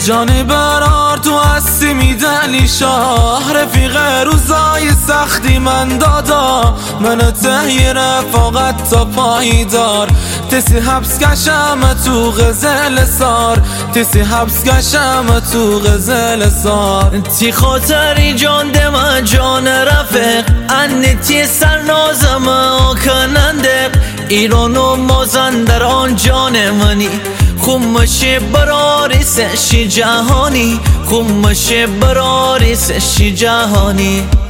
جان برار تو هستی میدنی شاه، رفیق روزای سختی من دادا، منو تهی رفاقت تا پایدار، تسی حبس کشم تو غزل سار، تسی حبس کشم تو غزل سار. تی خاطری جان دم جان رفیق، انتی سرنازم کننده، ایران و مازندران جان منی، خمش براری سشی جهانی، خمش براری سشی جهانی.